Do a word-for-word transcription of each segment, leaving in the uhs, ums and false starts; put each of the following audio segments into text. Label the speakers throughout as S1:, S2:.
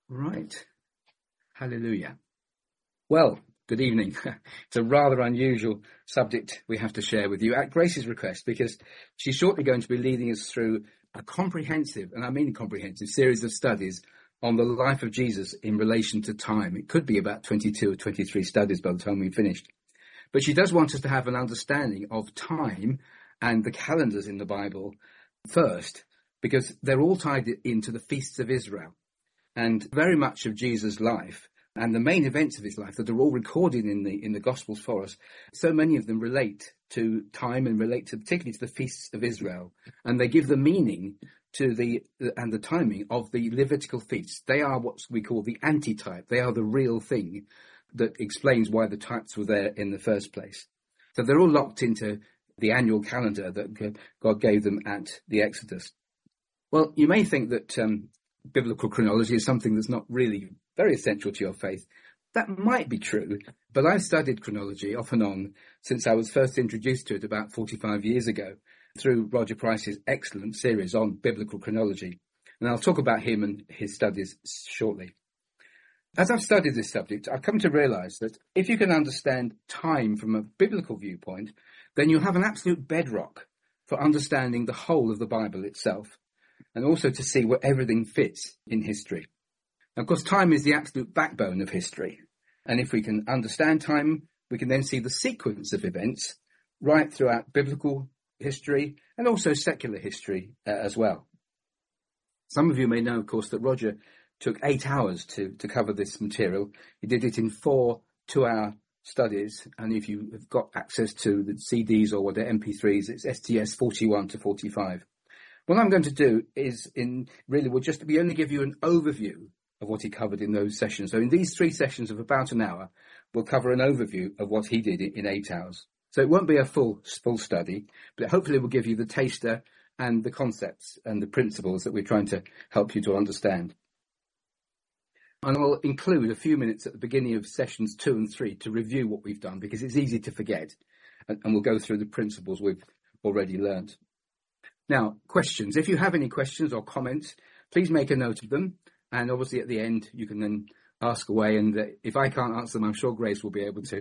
S1: Right. Hallelujah. Well, good evening. It's a rather unusual subject we have to share with you at Grace's request, because she's shortly going to be leading us through a comprehensive, and I mean comprehensive, series of studies on the life of Jesus in relation to time. It could be about twenty-two or twenty-three studies by the time we've finished. But she does want us to have an understanding of time and the calendars in the Bible first, because they're all tied into the feasts of Israel. And very much of Jesus' life and the main events of his life that are all recorded in the in the Gospels for us, so many of them relate to time and relate to particularly to the feasts of Israel. And they give the meaning to the and the timing of the Levitical feasts. They are what we call the antitype. They are the real thing that explains why the types were there in the first place. So they're all locked into the annual calendar that God gave them at the Exodus. Well, you may think that um, biblical chronology is something that's not really very essential to your faith. That might be true, but I've studied chronology off and on since I was first introduced to it about forty-five years ago through Roger Price's excellent series on biblical chronology. And I'll talk about him and his studies shortly. As I've studied this subject, I've come to realize that if you can understand time from a biblical viewpoint, then you have an absolute bedrock for understanding the whole of the Bible itself, and also to see where everything fits in history. Of course, time is the absolute backbone of history. And if we can understand time, we can then see the sequence of events right throughout biblical history and also secular history uh, as well. Some of you may know, of course, that Roger took eight hours to, to cover this material. He did it in four two-hour studies. And if you have got access to the C Ds or what they're M P threes, it's S T S forty-one to forty-five. What I'm going to do is, in really, will just be only give you an overview of what he covered in those sessions. So in these three sessions of about an hour, we'll cover an overview of what he did in eight hours. So it won't be a full full study, but hopefully we'll give you the taster and the concepts and the principles that we're trying to help you to understand. And I'll include a few minutes at the beginning of sessions two and three to review what we've done, because it's easy to forget, and, and we'll go through the principles we've already learned. Now, questions. If you have any questions or comments, please make a note of them. And obviously at the end, you can then ask away. And uh, if I can't answer them, I'm sure Grace will be able to.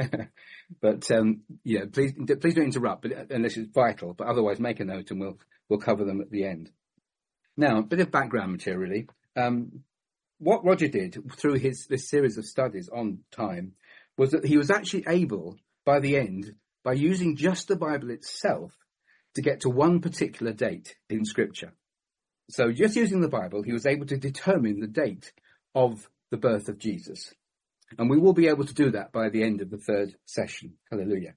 S1: But, um, yeah, please please don't interrupt, but, unless it's vital. But otherwise, make a note and we'll we'll cover them at the end. Now, a bit of background material, really. Um, what Roger did through his this series of studies on time was that he was actually able, by the end, by using just the Bible itself, to get to one particular date in Scripture. So just using the Bible, he was able to determine the date of the birth of Jesus. And we will be able to do that by the end of the third session. Hallelujah.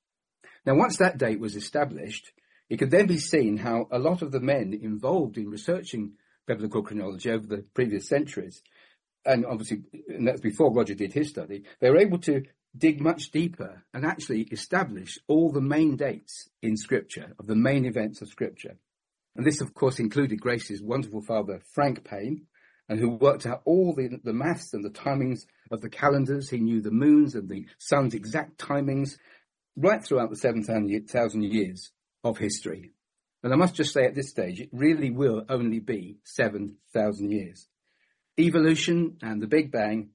S1: Now, once that date was established, it could then be seen how a lot of the men involved in researching biblical chronology over the previous centuries, and obviously, and that's before Roger did his study, they were able to dig much deeper and actually establish all the main dates in Scripture, of the main events of Scripture. And this, of course, included Grace's wonderful father, Frank Payne, and who worked out all the, the maths and the timings of the calendars. He knew the moons and the sun's exact timings right throughout the seven thousand years of history. And I must just say at this stage, it really will only be seven thousand years. Evolution and the Big Bang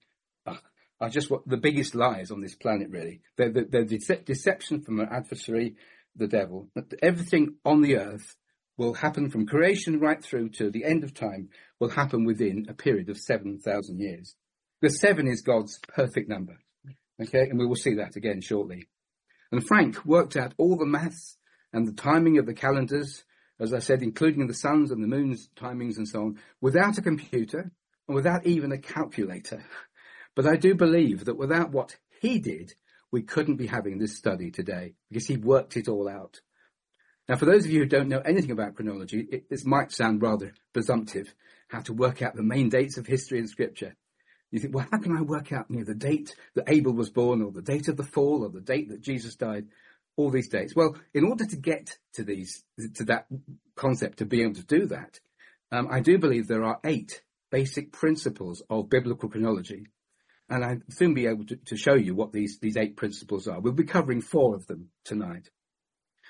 S1: are just what the biggest lies on this planet, really. They're the they're dece- deception from an adversary, the devil. Everything on the earth will happen from creation right through to the end of time, will happen within a period of seven thousand years. The seven is God's perfect number. Okay, and we will see that again shortly. And Frank worked out all the maths and the timing of the calendars, as I said, including the sun's and the moon's timings and so on, without a computer and without even a calculator. But I do believe that without what he did, we couldn't be having this study today, because he worked it all out. Now, for those of you who don't know anything about chronology, it, this might sound rather presumptive, how to work out the main dates of history and Scripture. You think, well, how can I work out, you know, the date that Abel was born, or the date of the fall, or the date that Jesus died, all these dates? Well, in order to get to these, to that concept, to be able to do that, um, I do believe there are eight basic principles of biblical chronology. And I'll soon be able to, to show you what these, these eight principles are. We'll be covering four of them tonight.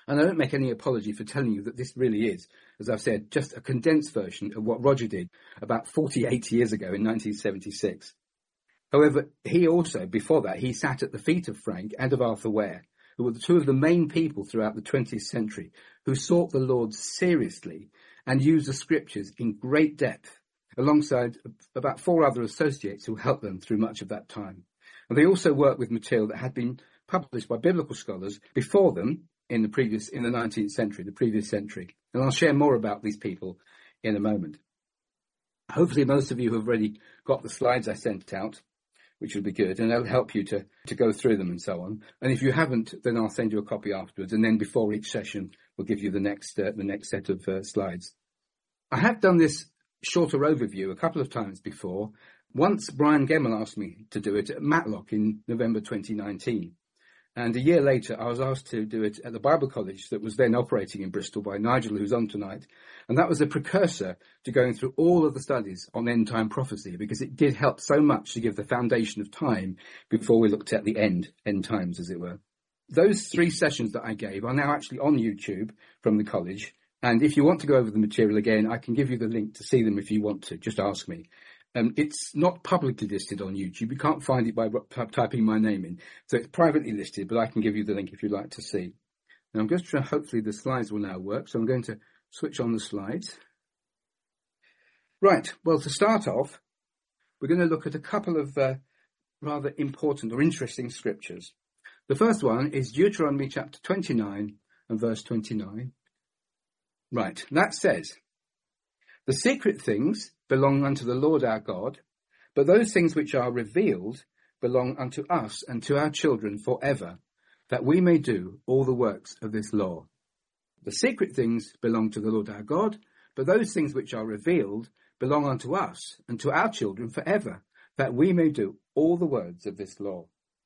S1: And I don't make any apology for telling you that this really is, as I've said, just a condensed version of what Roger did about forty-eight years ago in nineteen seventy-six. However, he also, before that, he sat at the feet of Frank and of Arthur Ware, who were the two of the main people throughout the twentieth century who sought the Lord seriously and used the scriptures in great depth, alongside about four other associates who helped them through much of that time. And they also worked with material that had been published by biblical scholars before them in the previous, in the nineteenth century, the previous century. And I'll share more about these people in a moment. Hopefully most of you have already got the slides I sent out, which will be good, and they'll help you to, to go through them and so on. And if you haven't, then I'll send you a copy afterwards, and then before each session, we'll give you the next uh, the next set of uh, slides. I have done this shorter overview a couple of times before. Once Brian Gemmell asked me to do it at Matlock in November twenty nineteen. And a year later, I was asked to do it at the Bible College that was then operating in Bristol by Nigel, who's on tonight. And that was a precursor to going through all of the studies on end-time prophecy, because it did help so much to give the foundation of time before we looked at the end, end times, as it were. Those three sessions that I gave are now actually on YouTube from the college. And if you want to go over the material again, I can give you the link to see them if you want to. Just ask me. Um, it's not publicly listed on YouTube. You can't find it by t- typing my name in. So it's privately listed, but I can give you the link if you'd like to see. Now I'm going to try, hopefully the slides will now work. So I'm going to switch on the slides. Right. Well, to start off, we're going to look at a couple of uh, rather important or interesting scriptures. The first one is Deuteronomy chapter twenty-nine and verse twenty-nine. Right. That says, "The secret things belong unto the Lord our God, but those things which are revealed belong unto us and to our children forever, that we may do all the works of this law. The secret things belong to the Lord our God, but those things which are revealed belong unto us and to our children forever, that we may do all the words of this law."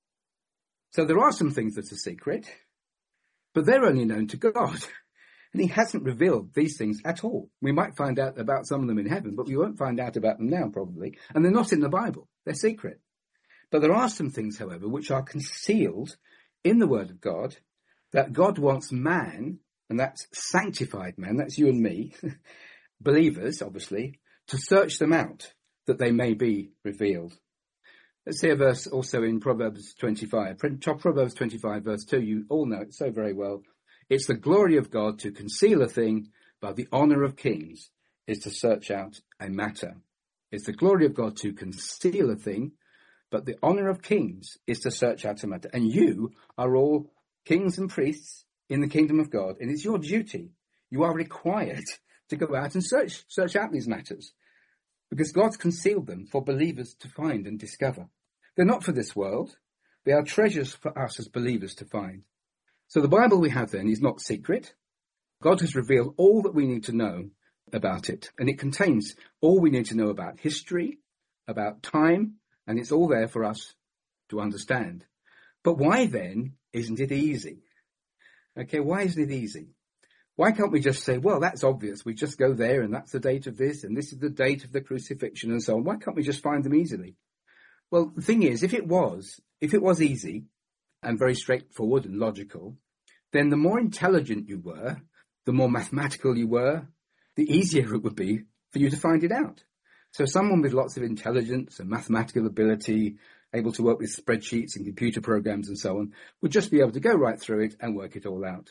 S1: So there are some things that are secret, but they're only known to God. And he hasn't revealed these things at all. We might find out about some of them in heaven, but we won't find out about them now, probably. And they're not in the Bible. They're secret. But there are some things, however, which are concealed in the Word of God, that God wants man, and that's sanctified man, that's you and me, believers, obviously, to search them out, that they may be revealed. Let's see a verse also in Proverbs twenty-five. Proverbs twenty-five, verse two, you all know it so very well. "It's the glory of God to conceal a thing, but the honour of kings is to search out a matter." It's the glory of God to conceal a thing, but the honour of kings is to search out a matter. And you are all kings and priests in the kingdom of God, and it's your duty. You are required to go out and search, search out these matters, because God's concealed them for believers to find and discover. They're not for this world. They are treasures for us as believers to find. So the Bible we have then is not secret. God has revealed all that we need to know about it. And it contains all we need to know about history, about time, and it's all there for us to understand. But why then isn't it easy? Okay, why isn't it easy? Why can't we just say, well, that's obvious. We just go there and that's the date of this and this is the date of the crucifixion and so on. Why can't we just find them easily? Well, the thing is, if it was, if it was easy and very straightforward and logical, then the more intelligent you were, the more mathematical you were, the easier it would be for you to find it out. So someone with lots of intelligence and mathematical ability, able to work with spreadsheets and computer programs and so on, would just be able to go right through it and work it all out.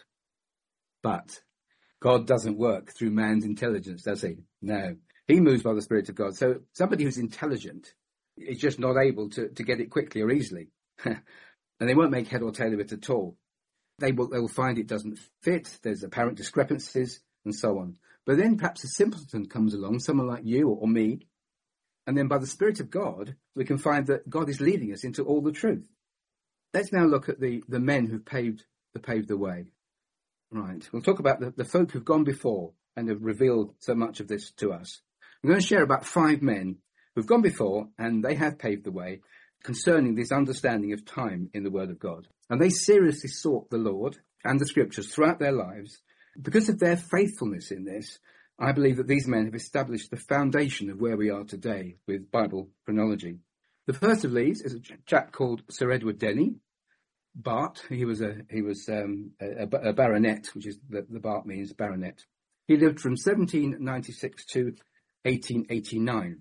S1: But God doesn't work through man's intelligence, does he? No. He moves by the Spirit of God. So somebody who's intelligent is just not able to, to get it quickly or easily. And they won't make head or tail of it at all. They will, they will find it doesn't fit, there's apparent discrepancies, and so on. But then perhaps a simpleton comes along, someone like you or, or me, and then by the Spirit of God, we can find that God is leading us into all the truth. Let's now look at the, the men who've paved the, paved the way. Right, we'll talk about the, the folk who've gone before and have revealed so much of this to us. I'm going to share about five men who've gone before and they have paved the way concerning this understanding of time in the Word of God. And they seriously sought the Lord and the Scriptures throughout their lives. Because of their faithfulness in this, I believe that these men have established the foundation of where we are today with Bible chronology. The first of these is a chap called Sir Edward Denny. Bart. He was a he was um, a, a baronet, which is the, the Bart means baronet. He lived from seventeen ninety-six to eighteen eighty-nine.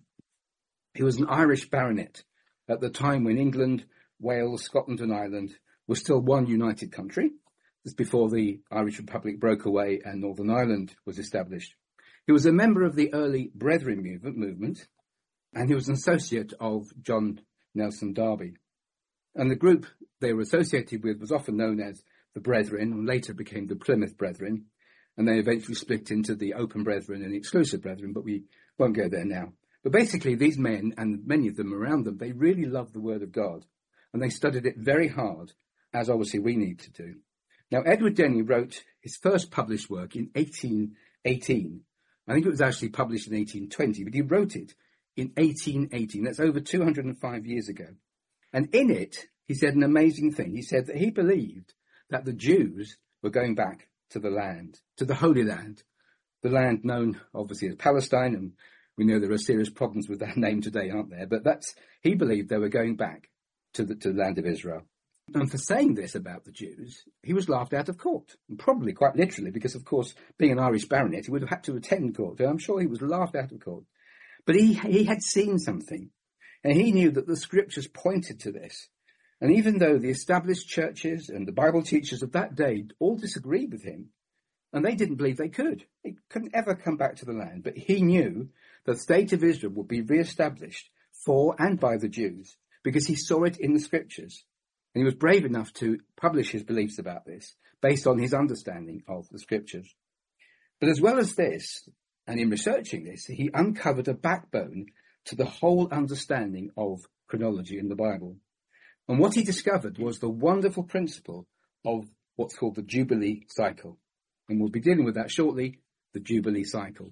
S1: He was an Irish baronet at the time when England, Wales, Scotland and Ireland were still one united country. This is before the Irish Republic broke away and Northern Ireland was established. He was a member of the early Brethren movement, movement and he was an associate of John Nelson Darby. And the group they were associated with was often known as the Brethren, and later became the Plymouth Brethren, and they eventually split into the Open Brethren and the Exclusive Brethren, but we won't go there now. But basically, these men, and many of them around them, they really loved the Word of God, and they studied it very hard, as obviously we need to do. Now, Edward Denny wrote his first published work in eighteen eighteen. I think it was actually published in eighteen twenty, but he wrote it in eighteen eighteen. That's over two hundred five years ago. And in it, he said an amazing thing. He said that he believed that the Jews were going back to the land, to the Holy Land, the land known obviously as Palestine, and we know there are serious problems with that name today, aren't there? But that's, he believed they were going back to the, to the land of Israel. And for saying this about the Jews, he was laughed out of court, and probably quite literally, because of course, being an Irish baronet, he would have had to attend court. And I'm sure he was laughed out of court. But he, he had seen something, and he knew that the scriptures pointed to this. And even though the established churches and the Bible teachers of that day all disagreed with him, and they didn't believe they could, they couldn't ever come back to the land, but he knew that the state of Israel would be re-established for and by the Jews, because he saw it in the scriptures. And he was brave enough to publish his beliefs about this, based on his understanding of the scriptures. But as well as this, and in researching this, he uncovered a backbone to the whole understanding of chronology in the Bible. And what he discovered was the wonderful principle of what's called the Jubilee cycle. And we'll be dealing with that shortly, the Jubilee cycle.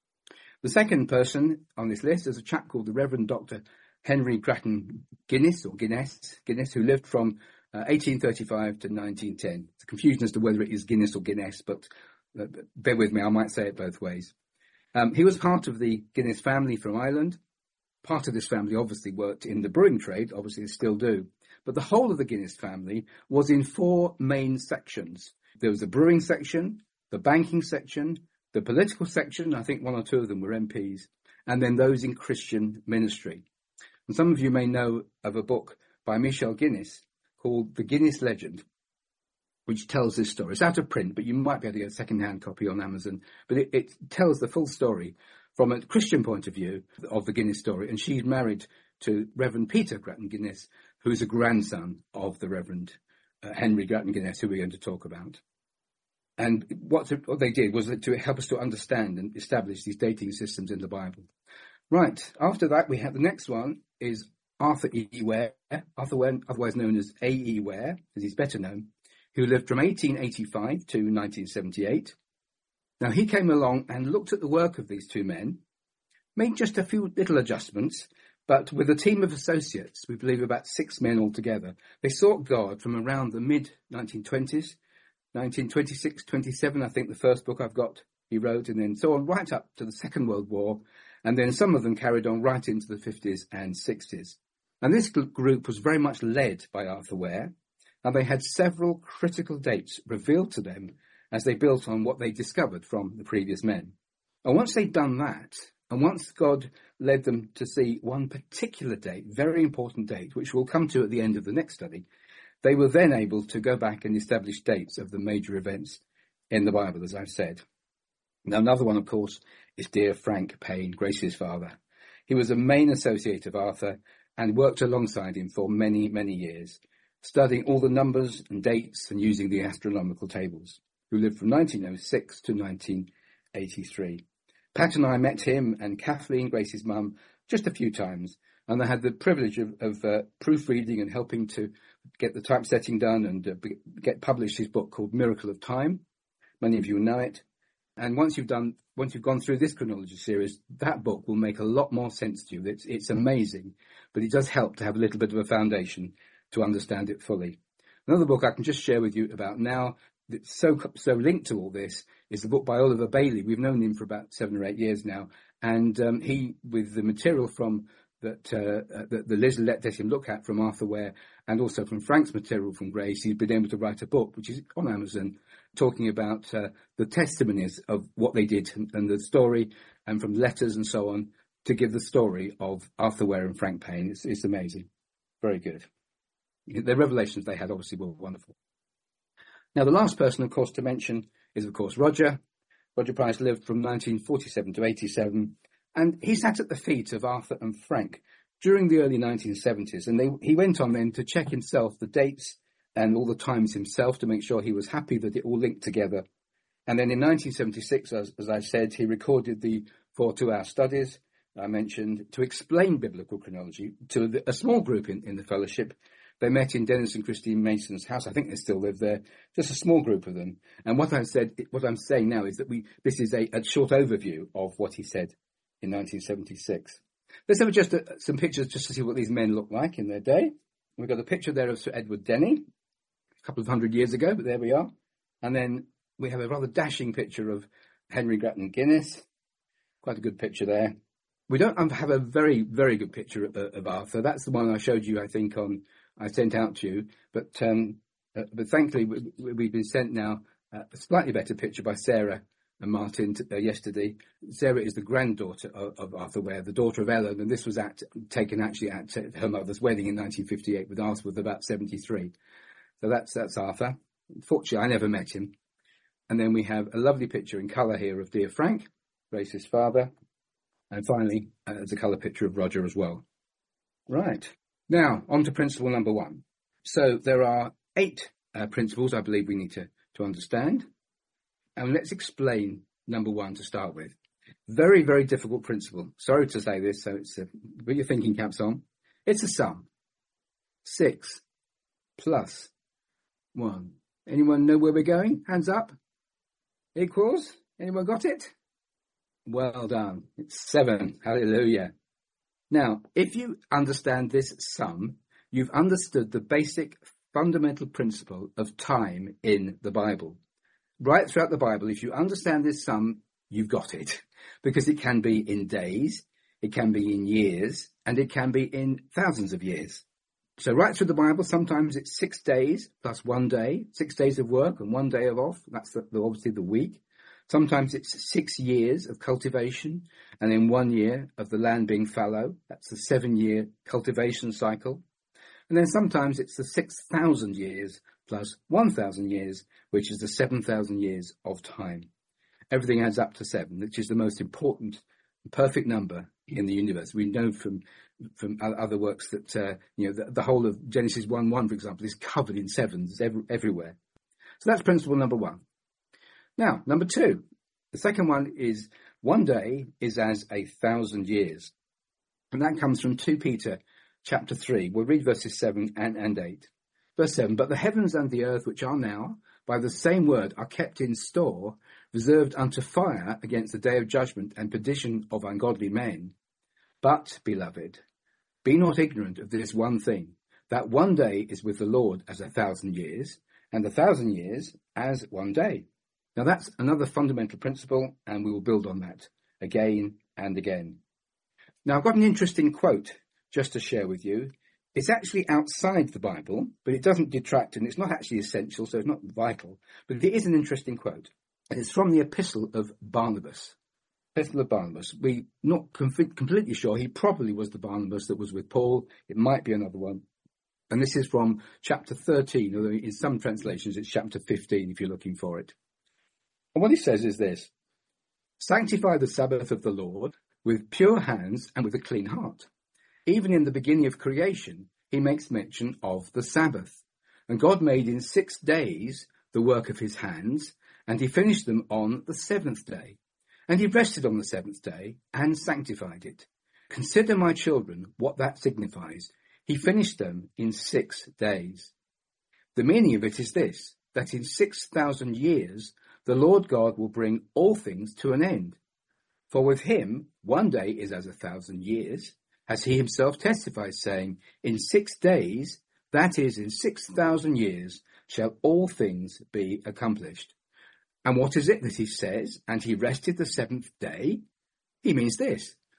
S1: The second person on this list is a chap called the Reverend Doctor Henry Grattan Guinness, or Guinness, Guinness, who lived from uh, eighteen thirty-five to nineteen ten. It's a confusion as to whether it is Guinness or Guinness, but uh, bear with me, I might say it both ways. Um, he was part of the Guinness family from Ireland. Part of this family obviously worked in the brewing trade, obviously they still do. But the whole of the Guinness family was in four main sections. There was the brewing section, the banking section, the political section, I think one or two of them were M Ps, and then those in Christian ministry. And some of you may know of a book by Michelle Guinness called The Guinness Legend, which tells this story. It's out of print, but you might be able to get a second-hand copy on Amazon. But it, it tells the full story from a Christian point of view of the Guinness story. And she's married to Reverend Peter Grattan Guinness, who is a grandson of the Reverend uh, Henry Grattan Guinness, who we're going to talk about. And what, to, what they did was to help us to understand and establish these dating systems in the Bible. Right, after that, we have the next one is Arthur E. Ware, Arthur Ware, otherwise known as A E. Ware, as he's better known, who lived from eighteen eighty-five to nineteen seventy-eight. Now, he came along and looked at the work of these two men, made just a few little adjustments, but with a team of associates, we believe about six men altogether, they sought God from around the mid nineteen twenties, nineteen twenty-six, twenty-seven, I think the first book I've got he wrote, and then so on right up to the Second World War, and then some of them carried on right into the fifties and sixties. And this group was very much led by Arthur Ware, and they had several critical dates revealed to them as they built on what they discovered from the previous men. And once they'd done that, and once God led them to see one particular date, very important date, which we'll come to at the end of the next study, they were then able to go back and establish dates of the major events in the Bible, as I've said. Now, another one, of course, is dear Frank Payne, Grace's father. He was a main associate of Arthur and worked alongside him for many, many years, studying all the numbers and dates and using the astronomical tables, who lived from nineteen oh six to nineteen eighty-three. Pat and I met him and Kathleen, Grace's mum, just a few times, and I had the privilege of, of uh, proofreading and helping to get the typesetting done and uh, get published his book called Miracle of Time. Many of you know it. And once you've done, once you've gone through this chronology series, that book will make a lot more sense to you. It's, it's amazing, but it does help to have a little bit of a foundation to understand it fully. Another book I can just share with you about now that's so, so linked to all this is the book by Oliver Bailey. We've known him for about seven or eight years now. And um, he, with the material from that, uh, that, that Liz let him look at from Arthur Ware, and also from Frank's material from Grace. He's been able to write a book, which is on Amazon, talking about uh, the testimonies of what they did and, and the story, and from letters and so on, to give the story of Arthur Ware and Frank Payne. It's, it's amazing. Very good. The revelations they had obviously were wonderful. Now, the last person, of course, to mention is, of course, Roger. Roger Price lived from nineteen forty-seven to eighty-seven, and he sat at the feet of Arthur and Frank during the early nineteen seventies, and they, he went on then to check himself the dates and all the times himself to make sure he was happy that it all linked together. And then in nineteen seventy-six, as, as I said, he recorded the four two-hour studies I mentioned to explain biblical chronology to the, a small group in, in the fellowship. They met in Dennis and Christine Mason's house. I think they still live there. Just a small group of them. And what I said, what I'm saying now is that we this is a, a short overview of what he said in nineteen seventy-six. Let's have just a, some pictures just to see what these men look like in their day. We've got a picture there of Sir Edward Denny, a couple of hundred years ago, but there we are. And then we have a rather dashing picture of Henry Grattan Guinness. Quite a good picture there. We don't have a very, very good picture of, of Arthur. That's the one I showed you, I think, on I sent out to you. But um, uh, but thankfully, we, we've been sent now uh, a slightly better picture by Sarah and Martin t- uh, yesterday. Sarah is the granddaughter of, of Arthur Ware, the daughter of Ellen, and this was at, taken actually at uh, her mother's wedding in nineteen fifty-eight, with Arthur was about seventy-three. So that's that's Arthur. Fortunately, I never met him. And then we have a lovely picture in colour here of dear Frank, Grace's father. And finally, uh, there's a colour picture of Roger as well. Right. Now, on to principle number one. So there are eight uh, principles I believe we need to, to understand. And let's explain number one to start with. Very, very difficult principle. Sorry to say this, so it's a, put your thinking caps on. It's a sum. Six plus one. Anyone know where we're going? Hands up. Equals? Anyone got it? Well done. It's seven. Hallelujah. Now, if you understand this sum, you've understood the basic fundamental principle of time in the Bible. Right throughout the Bible, if you understand this sum, you've got it. Because it can be in days, it can be in years, and it can be in thousands of years. So right through the Bible, sometimes it's six days plus one day, six days of work and one day of off. That's the, obviously the week. Sometimes it's six years of cultivation and then one year of the land being fallow. That's the seven-year cultivation cycle. And then sometimes it's the six thousand years plus one thousand years, which is the seven thousand years of time. Everything adds up to seven, which is the most important, perfect number in the universe. We know from from other works that, uh, you know, the, the whole of Genesis one one, for example, is covered in sevens every, everywhere. So that's principle number one. Now, number two, the second one is one day is as a thousand years. And that comes from Second Peter chapter three. We'll read verses seven and, and eight. Verse seven, but the heavens and the earth which are now, by the same word, are kept in store, reserved unto fire against the day of judgment and perdition of ungodly men. But, beloved, be not ignorant of this one thing, that one day is with the Lord as a thousand years, and a thousand years as one day. Now that's another fundamental principle, and we will build on that again and again. Now I've got an interesting quote just to share with you. It's actually outside the Bible, but it doesn't detract, and it's not actually essential, so it's not vital. But it is an interesting quote. And it's from the Epistle of Barnabas. Epistle of Barnabas. We're not com- completely sure. He probably was the Barnabas that was with Paul. It might be another one. And this is from chapter thirteen, although in some translations it's chapter fifteen if you're looking for it. And what he says is this: sanctify the Sabbath of the Lord with pure hands and with a clean heart. Even in the beginning of creation, he makes mention of the Sabbath. And God made in six days the work of his hands, and he finished them on the seventh day. And he rested on the seventh day and sanctified it. Consider, my children, what that signifies. He finished them in six days. The meaning of it is this, that in six thousand years, the Lord God will bring all things to an end. For with him, one day is as a thousand years, as he himself testifies, saying, in six days, that is, in six thousand years, shall all things be accomplished. And what is it that he says, and he rested the seventh day? He means this,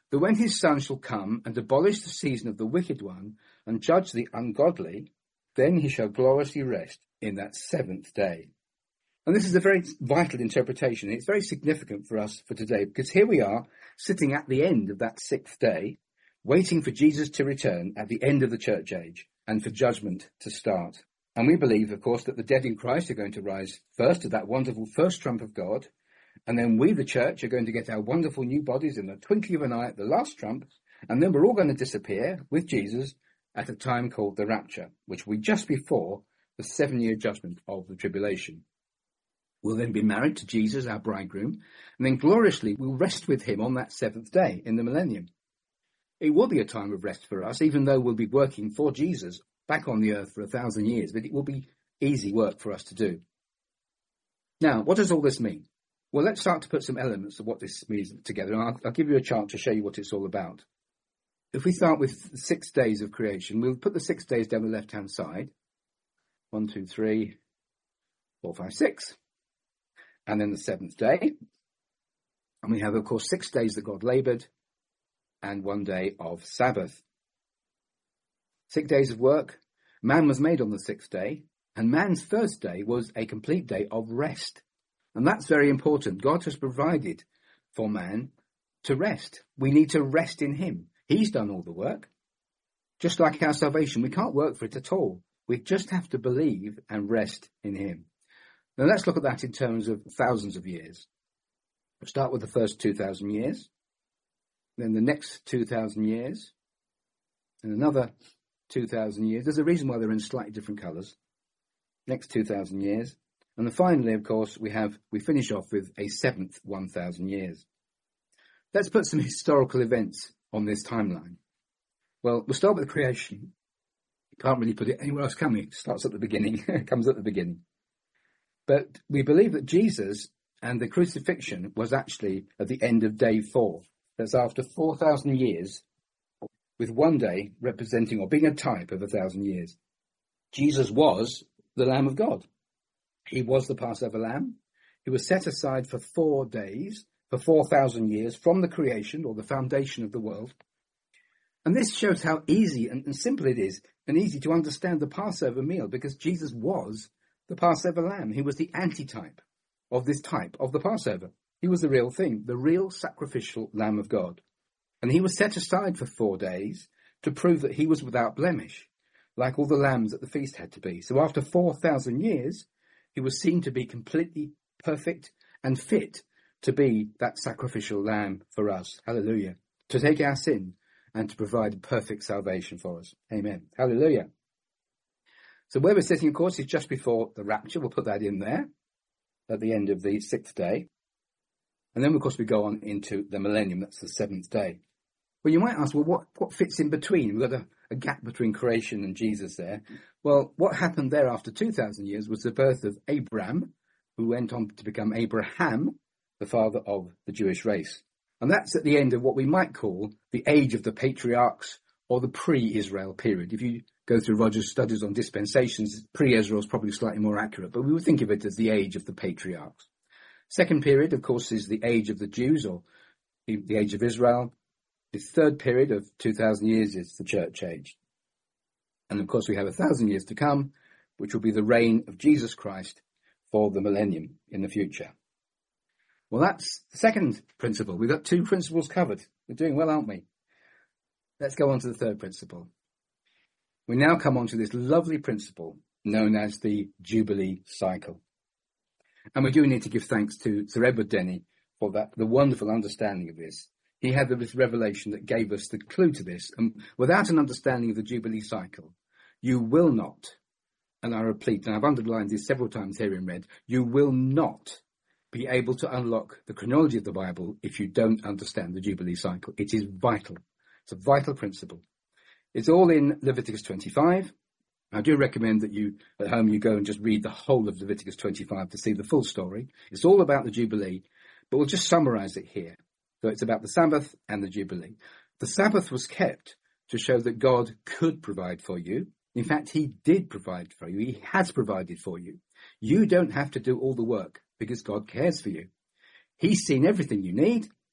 S1: that when his Son shall come and abolish the season of the wicked one and judge the ungodly, then he shall gloriously rest in that seventh day. And this is a very vital interpretation. It's very significant for us for today, because here we are sitting at the end of that sixth day, waiting for Jesus to return at the end of the church age and for judgment to start. And we believe, of course, that the dead in Christ are going to rise first to that wonderful first trump of God. And then we, the church, are going to get our wonderful new bodies in the twinkling of an eye at the last trump. And then we're all going to disappear with Jesus at a time called the rapture, which will be just before the seven-year judgment of the tribulation. We'll then be married to Jesus, our bridegroom, and then gloriously we'll rest with him on that seventh day in the millennium. It will be a time of rest for us, even though we'll be working for Jesus back on the earth for a thousand years, but it will be easy work for us to do. Now, what does all this mean? Well, let's start to put some elements of what this means together, and I'll, I'll give you a chart to show you what it's all about. If we start with the six days of creation, we'll put the six days down the left-hand side. One, two, three, four, five, six. And then the seventh day. And we have, of course, six days that God laboured and one day of Sabbath. Six days of work. Man was made on the sixth day, and man's first day was a complete day of rest. And that's very important. God has provided for man to rest. We need to rest in him. He's done all the work. Just like our salvation, we can't work for it at all. We just have to believe and rest in him. Now let's look at that in terms of thousands of years. We'll start with the first two thousand years, then the next two thousand years, and another two thousand years. There's a reason why they're in slightly different colours. Next two thousand years. And then finally, of course, we have, we finish off with a seventh one thousand years. Let's put some historical events on this timeline. Well, we'll start with creation. Can't really put it anywhere else, can we? It starts at the beginning. It comes at the beginning. But we believe that Jesus and the crucifixion was actually at the end of day four. That's after four thousand years, with one day representing or being a type of a thousand years. Jesus was the Lamb of God. He was the Passover lamb. He was set aside for four days, for four thousand years, from the creation or the foundation of the world. And this shows how easy and, and simple it is, and easy to understand the Passover meal, because Jesus was the Passover lamb. He was the antitype of this type of the Passover. He was the real thing, the real sacrificial Lamb of God. And he was set aside for four days to prove that he was without blemish, like all the lambs at the feast had to be. So after four thousand years, he was seen to be completely perfect and fit to be that sacrificial lamb for us. Hallelujah. To take our sin and to provide perfect salvation for us. Amen. Hallelujah. So where we're sitting, of course, is just before the rapture. We'll put that in there at the end of the sixth day. And then, of course, we go on into the millennium. That's the seventh day. Well, you might ask, well, what, what fits in between? We've got a, a gap between creation and Jesus there. Well, what happened there after two thousand years was the birth of Abraham, who went on to become Abraham, the father of the Jewish race. And that's at the end of what we might call the age of the patriarchs, or the pre-Israel period. If you go through Roger's studies on dispensations, pre-Israel is probably slightly more accurate, but we would think of it as the age of the patriarchs. Second period, of course, is the age of the Jews, or the, the age of Israel. The third period of two thousand years is the church age. And of course, we have a thousand years to come, which will be the reign of Jesus Christ for the millennium in the future. Well, that's the second principle. We've got two principles covered. We're doing well, aren't we? Let's go on to the third principle. We now come on to this lovely principle known as the Jubilee cycle. And we do need to give thanks to Sir Edward Denny for that, the wonderful understanding of this. He had this revelation that gave us the clue to this. And without an understanding of the Jubilee cycle, you will not, and I repeat, and I've underlined this several times here in red, you will not be able to unlock the chronology of the Bible if you don't understand the Jubilee cycle. It is vital. It's a vital principle. It's all in Leviticus twenty-five. I do recommend that you, at home, you go and just read the whole of Leviticus twenty-five to see the full story. It's all about the Jubilee, but we'll just summarize it here. So it's about the Sabbath and the Jubilee. The Sabbath was kept to show that God could provide for you. In fact, he did provide for you. He has provided for you. You don't have to do all the work because God cares for you. He's seen everything you need.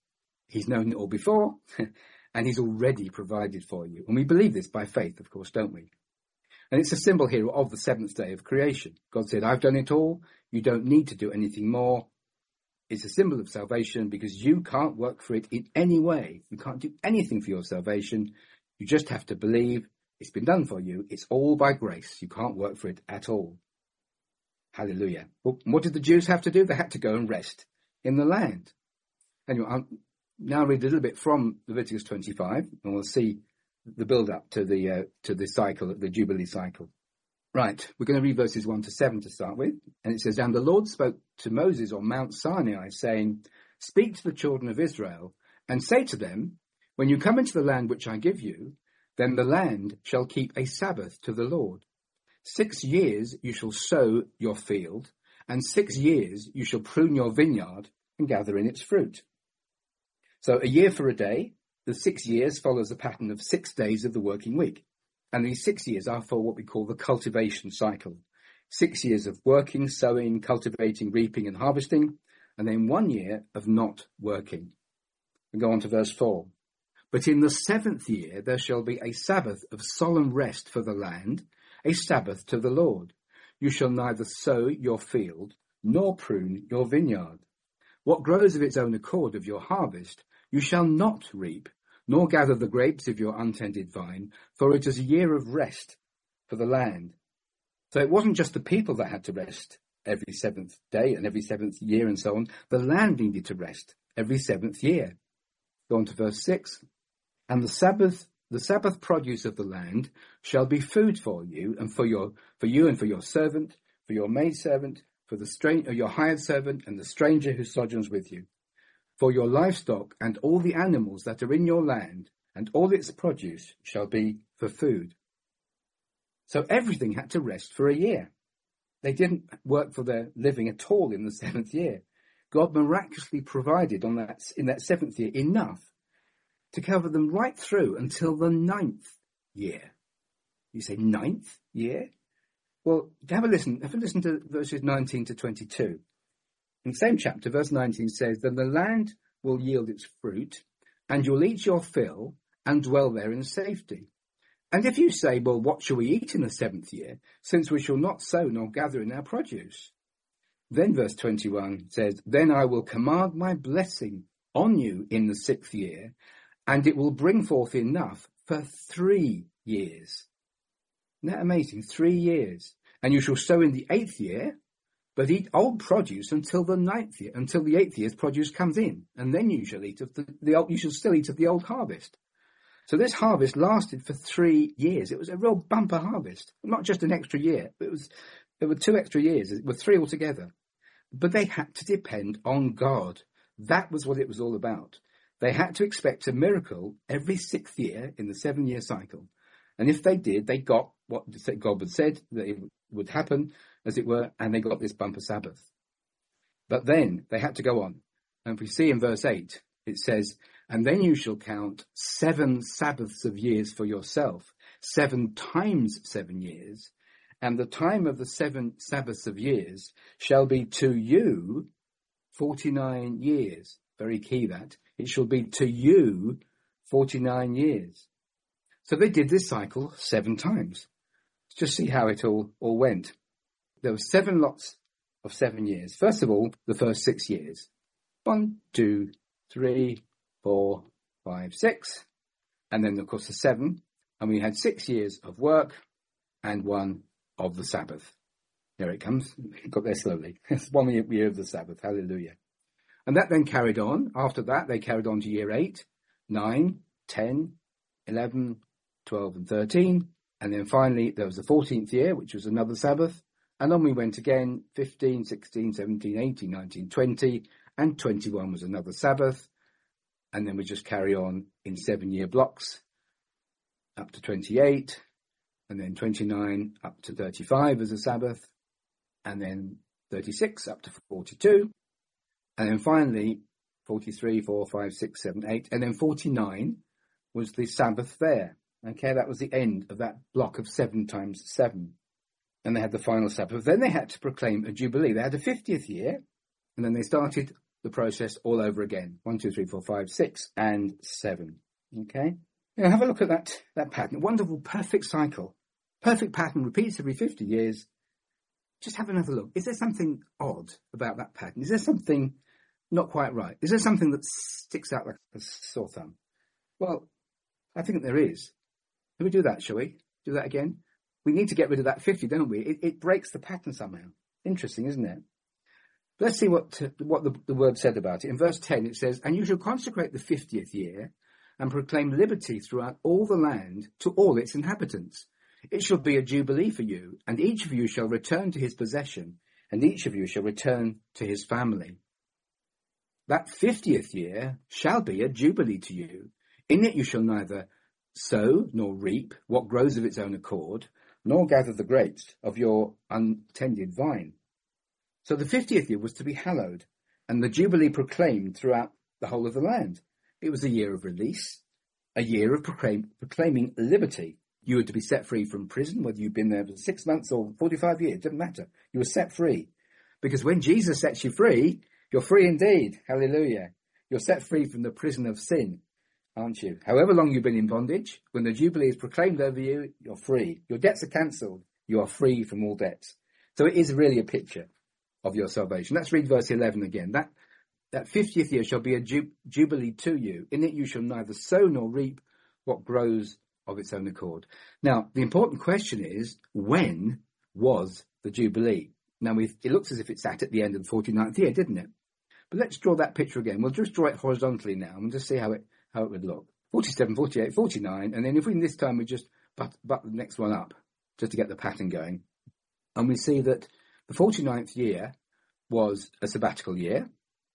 S1: He's known it all before, and he's already provided for you. And we believe this by faith, of course, don't we? And it's a symbol here of the seventh day of creation. God said, I've done it all. You don't need to do anything more. It's a symbol of salvation because you can't work for it in any way. You can't do anything for your salvation. You just have to believe it's been done for you. It's all by grace. You can't work for it at all. Hallelujah. Well, what did the Jews have to do? They had to go and rest in the land. Anyway, I'll now read a little bit from Leviticus twenty-five, and we'll see the build-up to the uh, to the cycle, the Jubilee cycle. Right, we're going to read verses one to seven to start with. And it says, And the Lord spoke to Moses on Mount Sinai, saying, Speak to the children of Israel, and say to them, When you come into the land which I give you, then the land shall keep a Sabbath to the Lord. Six years you shall sow your field, and six years you shall prune your vineyard and gather in its fruit. So a year for a day, the six years follows a pattern of six days of the working week. And these six years are for what we call the cultivation cycle. Six years of working, sowing, cultivating, reaping and harvesting, and then one year of not working. We go on to verse four. But in the seventh year there shall be a Sabbath of solemn rest for the land, a Sabbath to the Lord. You shall neither sow your field nor prune your vineyard. What grows of its own accord of your harvest you shall not reap, nor gather the grapes of your untended vine, for it is a year of rest for the land. So it wasn't just the people that had to rest every seventh day and every seventh year and so on. The land needed to rest every seventh year. Go on to verse six. And the Sabbath, the Sabbath produce of the land shall be food for you and for your, for you and for your servant, for your maidservant, for the stranger, your hired servant and the stranger who sojourns with you. For your livestock and all the animals that are in your land and all its produce shall be for food. So everything had to rest for a year. They didn't work for their living at all in the seventh year. God miraculously provided on that, in that seventh year enough to cover them right through until the ninth year. You say ninth year? Well, have a listen, have a listen to verses nineteen to twenty-two. In the same chapter, verse nineteen says, Then the land will yield its fruit, and you'll eat your fill, and dwell there in safety. And if you say, Well, what shall we eat in the seventh year, since we shall not sow nor gather in our produce? Then verse twenty-one says, Then I will command my blessing on you in the sixth year, and it will bring forth enough for three years. Isn't that amazing? Three years. And you shall sow in the eighth year, but eat old produce until the ninth year, until the eighth year's produce comes in, and then you shall eat of the, the old, you shall still eat of the old harvest. So this harvest lasted for three years. It was a real bumper harvest, not just an extra year. It was, there were two extra years, it were three altogether. But they had to depend on God. That was what it was all about. They had to expect a miracle every sixth year in the seven-year cycle. And if they did, they got what God had said that it would happen, as it were, and they got this bumper Sabbath. But then they had to go on. And if we see in verse eight, it says, And then you shall count seven Sabbaths of years for yourself, seven times seven years, and the time of the seven Sabbaths of years shall be to you forty-nine years. Very key that. It shall be to you forty-nine years. So they did this cycle seven times. Let's just see how it all, all went. There were seven lots of seven years. First of all, the first six years. One, two, three, four, five, six. And then, of course, the seven. And we had six years of work and one of the Sabbath. There it comes. Got there slowly. It's one year of the Sabbath. Hallelujah. And that then carried on. After that, they carried on to year eight, nine, ten, eleven, twelve and thirteen. And then finally, there was the fourteenth year, which was another Sabbath. And on we went again, fifteen, sixteen, seventeen, eighteen, nineteen, twenty. And twenty-one was another Sabbath. And then we just carry on in seven-year blocks up to twenty-eight. And then twenty-nine up to thirty-five as a Sabbath. And then thirty-six up to forty-two. And then finally, forty-three, four, five, six, seven, eight. And then forty-nine was the Sabbath there. Okay, that was the end of that block of seven times seven. And they had the final Sabbath. Then they had to proclaim a Jubilee. They had a fiftieth year. And then they started the process all over again. One, two, three, four, five, six, and seven. Okay? Now have a look at that, that pattern. Wonderful, perfect cycle. Perfect pattern repeats every fifty years. Just have another look. Is there something odd about that pattern? Is there something not quite right? Is there something that sticks out like a sore thumb? Well, I think there is. Can we do that, shall we? Do that again? We need to get rid of that fifty, don't we? It, it breaks the pattern somehow. Interesting, isn't it? Let's see what what the, the word said about it. In verse ten, it says, "And you shall consecrate the fiftieth year and proclaim liberty throughout all the land to all its inhabitants. It shall be a jubilee for you, and each of you shall return to his possession, and each of you shall return to his family. That fiftieth year shall be a jubilee to you. In it you shall neither sow nor reap what grows of its own accord, nor gather the grapes of your untended vine." So the fiftieth year was to be hallowed, and the jubilee proclaimed throughout the whole of the land. It was a year of release, a year of proclaim, proclaiming liberty. You were to be set free from prison, whether you've been there for six months or forty-five years, it didn't matter. You were set free. Because when Jesus sets you free, you're free indeed. Hallelujah. You're set free from the prison of sin, aren't you? However long you've been in bondage, when the Jubilee is proclaimed over you, you're free. Your debts are cancelled. You are free from all debts. So it is really a picture of your salvation. Let's read verse eleven again. That that fiftieth year shall be a ju- Jubilee to you. In it you shall neither sow nor reap what grows of its own accord. Now, the important question is, when was the Jubilee? Now, we've, it looks as if it sat at the end of the forty-ninth year, didn't it? But let's draw that picture again. We'll just draw it horizontally now and just see how it how it would look. forty-seven, forty-eight, forty-nine, and then if we this time we just butt, butt the next one up just to get the pattern going. And we see that the forty-ninth year was a sabbatical year,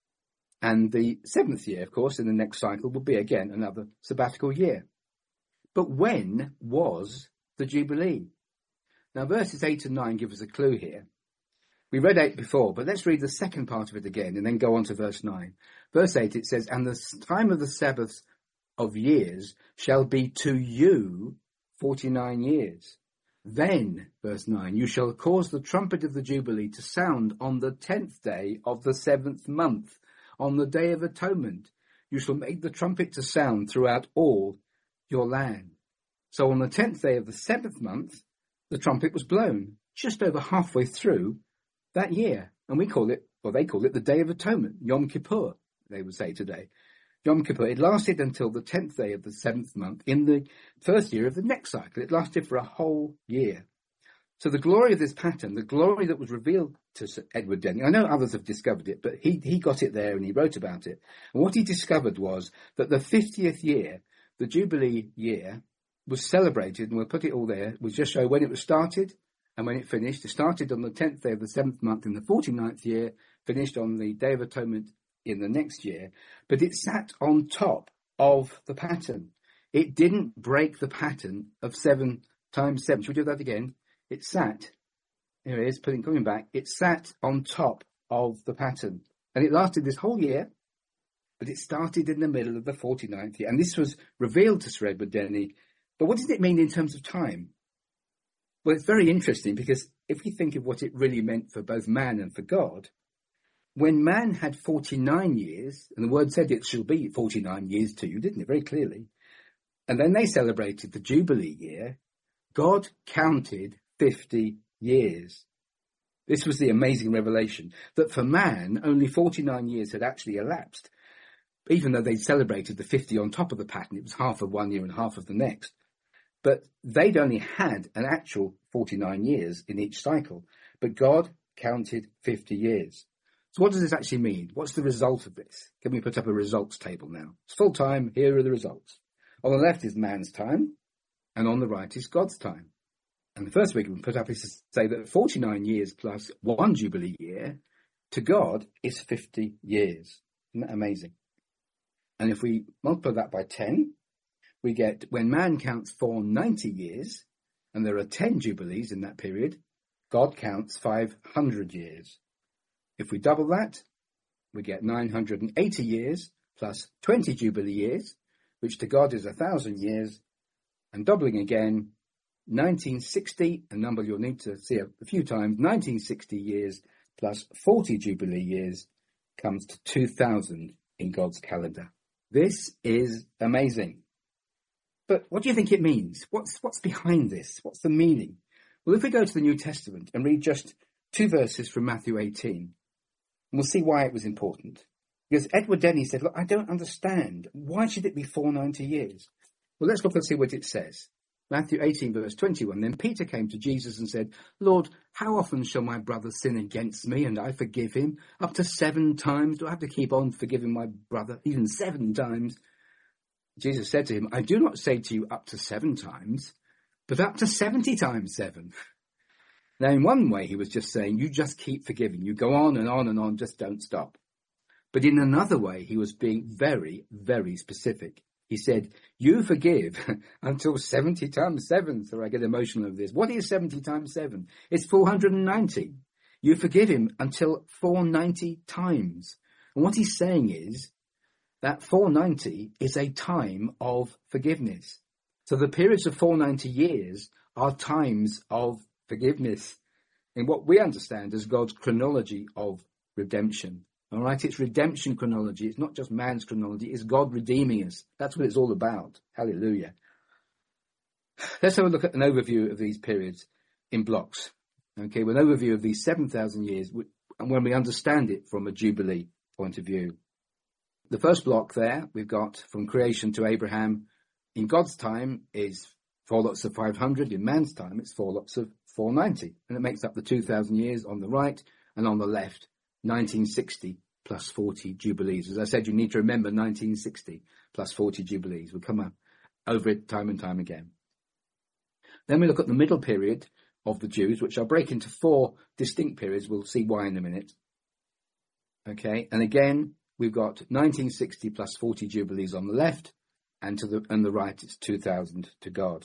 S1: and the seventh year, of course, in the next cycle will be again another sabbatical year. But when was the Jubilee? Now, verses eight and nine give us a clue here. We read eight before, but let's read the second part of it again and then go on to verse nine. Verse eight, it says, "And the time of the Sabbaths of years shall be to you forty-nine years. Then," verse nine, "you shall cause the trumpet of the Jubilee to sound on the tenth day of the seventh month, on the day of atonement. You shall make the trumpet to sound throughout all your land." So on the tenth day of the seventh month, the trumpet was blown, just over halfway through that year. And we call it, or they call it, the Day of Atonement, Yom Kippur, they would say today. Yom Kippur. It lasted until the tenth day of the seventh month in the first year of the next cycle. It lasted for a whole year. So the glory of this pattern, the glory that was revealed to Sir Edward Denny, I know others have discovered it, but he, he got it there and he wrote about it. And what he discovered was that the fiftieth year, the Jubilee year, was celebrated, and we'll put it all there. We'll just show when it was started and when it finished. It started on the tenth day of the seventh month in the forty-ninth year, finished on the Day of Atonement in the next year. But it sat on top of the pattern. It didn't break the pattern of seven times seven. Should we do that again? It sat, here it is, putting, coming back, it sat on top of the pattern. And it lasted this whole year, but it started in the middle of the forty-ninth year. And this was revealed to Sir Edward Denny. But what does it mean in terms of time? Well, it's very interesting, because if we think of what it really meant for both man and for God, when man had forty-nine years, and the word said it shall be forty-nine years to you, didn't it, very clearly, and then they celebrated the Jubilee year, God counted fifty years. This was the amazing revelation, that for man, only forty-nine years had actually elapsed. Even though they'd celebrated the fifty on top of the pattern, it was half of one year and half of the next. But they'd only had an actual forty-nine years in each cycle. But God counted fifty years. So what does this actually mean? What's the result of this? Can we put up a results table now? It's full time. Here are the results. On the left is man's time, and on the right is God's time. And the first we can put up is to say that forty-nine years plus one Jubilee year to God is fifty years. Isn't that amazing? And if we multiply that by ten, we get, when man counts for ninety years, and there are ten Jubilees in that period, God counts five hundred years. If we double that, we get nine hundred eighty years plus twenty Jubilee years, which to God is one thousand years, and doubling again, nineteen sixty, a number you'll need to see a, a few times, nineteen sixty years plus forty Jubilee years comes to two thousand in God's calendar. This is amazing. But what do you think it means? What's, what's behind this? What's the meaning? Well, if we go to the New Testament and read just two verses from Matthew eighteen, we'll see why it was important. Because Edward Denny said, look, I don't understand. Why should it be four hundred ninety years? Well, let's look and see what it says. Matthew eighteen, verse twenty-one. Then Peter came to Jesus and said, Lord, how often shall my brother sin against me and I forgive him? Up to seven times? Do I have to keep on forgiving my brother? Even seven times? Jesus said to him, I do not say to you up to seven times, but up to seventy times seven. Now, in one way, he was just saying, you just keep forgiving. You go on and on and on, just don't stop. But in another way, he was being very, very specific. He said, you forgive until seventy times seven. So I get emotional over this. What is seventy times seven? It's four hundred ninety. You forgive him until four hundred ninety times. And what he's saying is that four hundred ninety is a time of forgiveness. So the periods of four hundred ninety years are times of forgiveness in what we understand as God's chronology of redemption. All right, it's redemption chronology. It's not just man's chronology. It's God redeeming us. That's what it's all about. Hallelujah. Let's have a look at an overview of these periods in blocks. Okay, with an overview of these seven thousand years, and when we understand it from a Jubilee point of view. The first block there, we've got from creation to Abraham. In God's time is four lots of five hundred. In man's time, it's four lots of four hundred ninety. And it makes up the two thousand years on the right, and on the left, nineteen sixty plus forty Jubilees. As I said, you need to remember nineteen sixty plus forty Jubilees. We'll come up over it time and time again. Then we look at the middle period of the Jews, which I'll break into four distinct periods. We'll see why in a minute. Okay, and again, we've got nineteen sixty plus forty Jubilees on the left, and to the and the right, it's two thousand to God.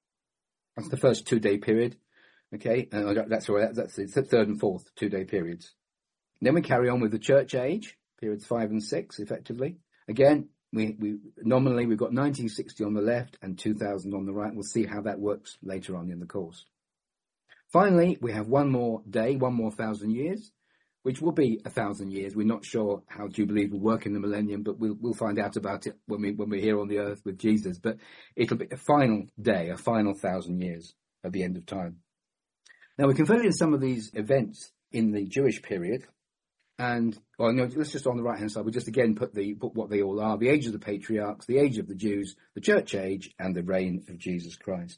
S1: That's the first two-day period. Okay, and that's where that's the third and fourth two-day periods. Then we carry on with the church age, periods five and six, effectively. Again, we, we nominally we've got nineteen sixty on the left and two thousand on the right. We'll see how that works later on in the course. Finally, we have one more day, one more thousand years, which will be a thousand years. We're not sure how Jubilees will work in the millennium, but we'll we'll find out about it when we when we're here on the earth with Jesus. But it'll be a final day, a final thousand years at the end of time. Now we can fill in some of these events in the Jewish period. And, well, no, let's just on the right-hand side, we'll just again put the put what they all are: the age of the patriarchs, the age of the Jews, the church age, and the reign of Jesus Christ.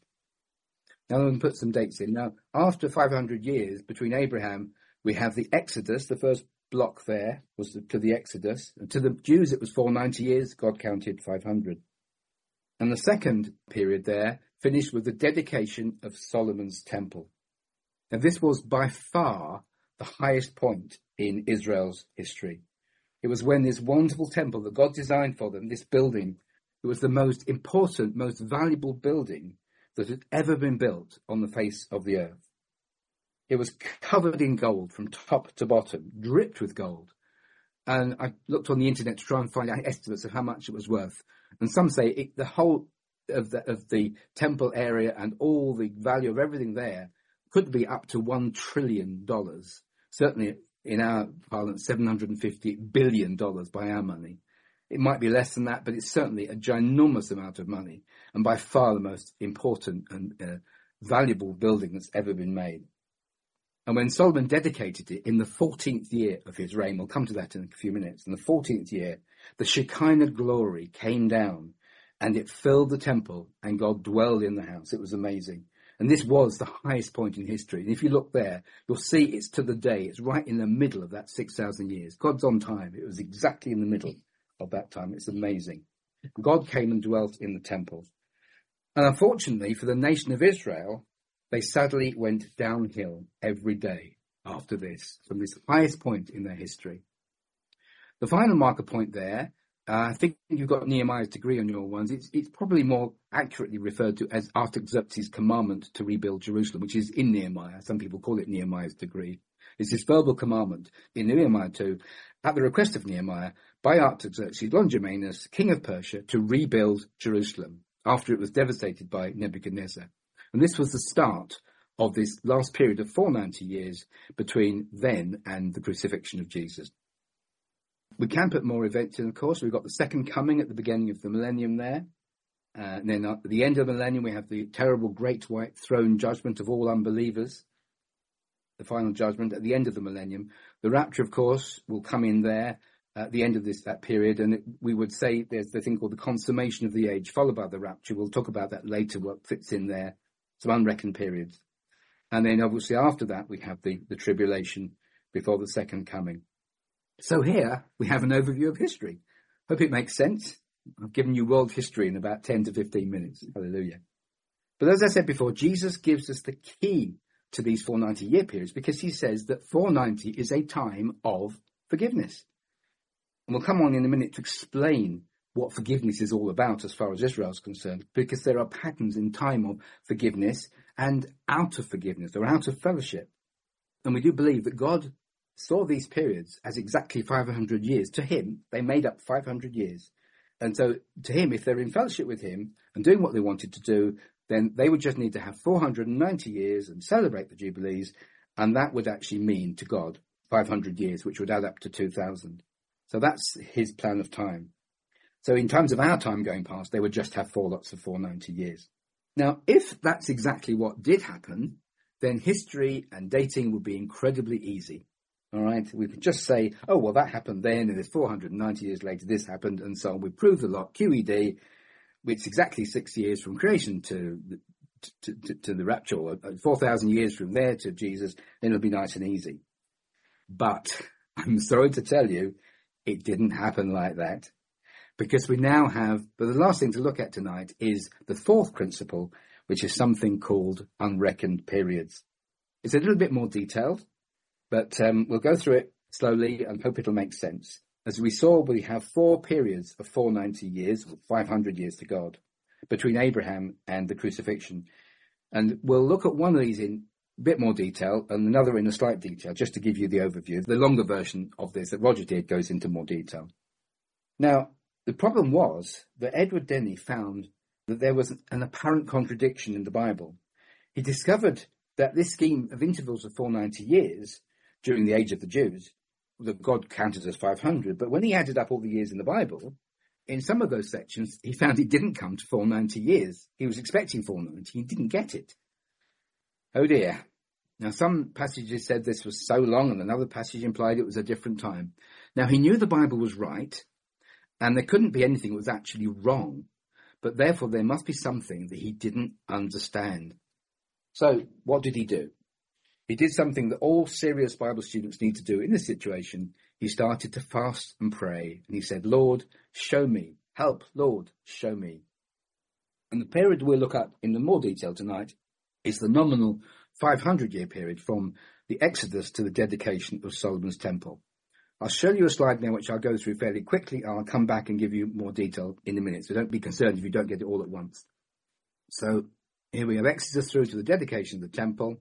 S1: Now, I'm going to put some dates in. Now, after five hundred years between Abraham, we have the Exodus. The first block there was the, to the Exodus. And to the Jews, it was four hundred ninety years. God counted five hundred. And the second period there finished with the dedication of Solomon's temple. Now, this was by far the highest point in Israel's history. It was when this wonderful temple that God designed for them, this building, it was the most important, most valuable building that had ever been built on the face of the earth. It was covered in gold from top to bottom, dripped with gold. And I looked on the internet to try and find out estimates of how much it was worth. And some say it, the whole of the, of the temple area and all the value of everything there could be up to one trillion dollars. Certainly in our parlance, seven hundred fifty billion dollars by our money. It might be less than that, but it's certainly a ginormous amount of money, and by far the most important and uh, valuable building that's ever been made. And when Solomon dedicated it in the fourteenth year of his reign, we'll come to that in a few minutes, in the fourteenth year, the Shekinah glory came down, and it filled the temple, and God dwelled in the house. It was amazing. And this was the highest point in history. And if you look there, you'll see it's to the day. It's right in the middle of that six thousand years. God's on time. It was exactly in the middle of that time. It's amazing. God came and dwelt in the temple. And unfortunately for the nation of Israel, they sadly went downhill every day after this, from this highest point in their history. The final marker point there, Uh, I think you've got Nehemiah's degree on your ones. It's, it's probably more accurately referred to as Artaxerxes' commandment to rebuild Jerusalem, which is in Nehemiah. Some people call it Nehemiah's degree. It's this verbal commandment in Nehemiah two, at the request of Nehemiah, by Artaxerxes Longimanus, king of Persia, to rebuild Jerusalem after it was devastated by Nebuchadnezzar. And this was the start of this last period of four hundred ninety years between then and the crucifixion of Jesus. We can put more events in, of course. We've got the second coming at the beginning of the millennium there. Uh, and then at the end of the millennium, we have the terrible great white throne judgment of all unbelievers, the final judgment at the end of the millennium. The rapture, of course, will come in there at the end of this that period, and it, we would say there's the thing called the consummation of the age, followed by the rapture. We'll talk about that later, what fits in there, some unreckoned periods. And then obviously after that, we have the, the tribulation before the second coming. So here we have an overview of history. Hope it makes sense. I've given you world history in about ten to fifteen minutes. Hallelujah. But as I said before, Jesus gives us the key to these four hundred ninety year periods, because he says that four hundred ninety is a time of forgiveness. And we'll come on in a minute to explain what forgiveness is all about as far as Israel is concerned, because there are patterns in time of forgiveness and out of forgiveness or out of fellowship. And we do believe that God saw these periods as exactly five hundred years. To him, they made up five hundred years. And so to him, if they're in fellowship with him and doing what they wanted to do, then they would just need to have four hundred ninety years and celebrate the Jubilees. And that would actually mean to God five hundred years, which would add up to two thousand. So that's his plan of time. So in terms of our time going past, they would just have four lots of four hundred ninety years. Now, if that's exactly what did happen, then history and dating would be incredibly easy. All right, we could just say, oh, well, that happened then, and it's four hundred ninety years later, this happened, and so on. We prove the lot, Q E D, it's exactly six years from creation to to, to, to the rapture, or four thousand years from there to Jesus, then it'll be nice and easy. But I'm sorry to tell you, it didn't happen like that, because we now have, but the last thing to look at tonight is the fourth principle, which is something called unreckoned periods. It's a little bit more detailed, but um, we'll go through it slowly and hope it'll make sense. As we saw, we have four periods of four hundred ninety years, or five hundred years to God, between Abraham and the crucifixion. And we'll look at one of these in a bit more detail and another in a slight detail, just to give you the overview. The longer version of this that Roger did goes into more detail. Now, the problem was that Edward Denny found that there was an apparent contradiction in the Bible. He discovered that this scheme of intervals of four hundred ninety years during the age of the Jews, that God counted as five hundred, but when he added up all the years in the Bible, in some of those sections, he found it didn't come to four hundred ninety years. He was expecting four hundred ninety, he didn't get it. Oh dear. Now, some passages said this was so long, and another passage implied it was a different time. Now, he knew the Bible was right, and there couldn't be anything that was actually wrong, but therefore there must be something that he didn't understand. So, what did he do? He did something that all serious Bible students need to do in this situation. He started to fast and pray, and he said, Lord, show me. Help, Lord, show me. And the period we'll look at in more detail tonight is the nominal five hundred year period from the Exodus to the dedication of Solomon's temple. I'll show you a slide now which I'll go through fairly quickly. I'll come back and give you more detail in a minute, so don't be concerned if you don't get it all at once. So here we have Exodus through to the dedication of the temple.